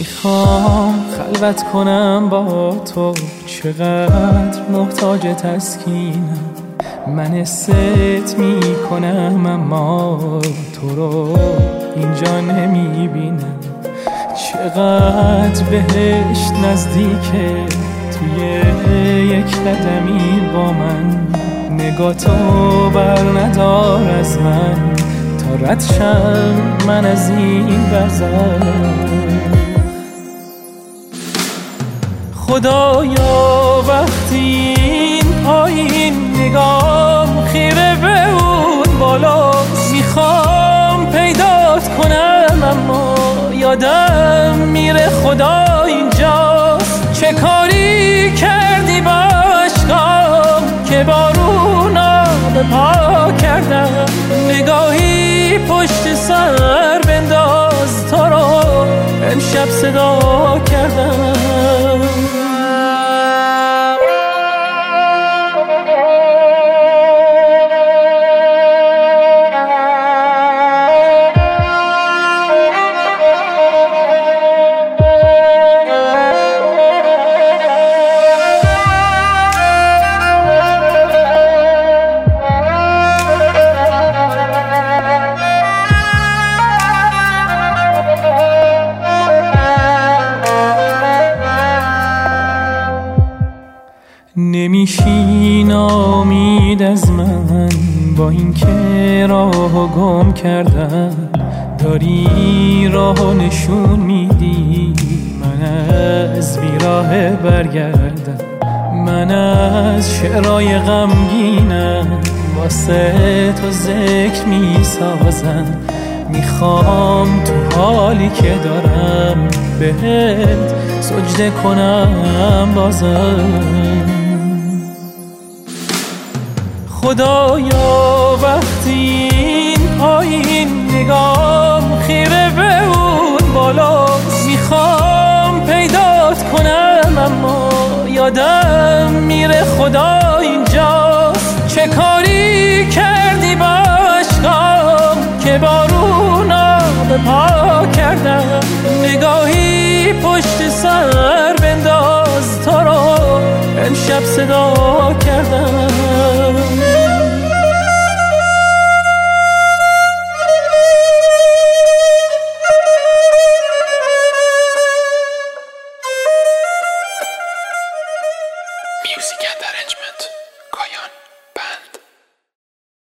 میخوام خلوت کنم با تو، چقدر محتاج تسکینم. من ست میکنم اما تو رو اینجا نمیبینم. چقدر بهشت نزدیکه توی یک قدمی با من. نگاتو بر ندار از من تا رد شم من از این برزخ. خدایا وقتی این پایین نگام خیره به اون بالا، میخوام پیدات کنم اما یادم میره خدا اینجاست. چه کاری کردی با عشقام که بارونا به پا کردم؟ نگاهی پشت سر بنداز، تو رو امشب صدا کردم. نمیشین امید از من با اینکه راهو گم کردم. داری راهو نشون میدی من از بیراه برگردم. من از شعرهای غمگینم واسه تو ذکر میسازم. میخوام تو حالی که دارم بهت سجده کنم بازم. خدایا وقتی این پایین نگام خیره به اون بالا، میخوام پیدات کنم اما یادم میره خدا اینجاست. چه کاری کردی با عشقام که بارونا به پا کردم؟ نگاهی پشت سر بنداز، تو رو امشب صدا کردم.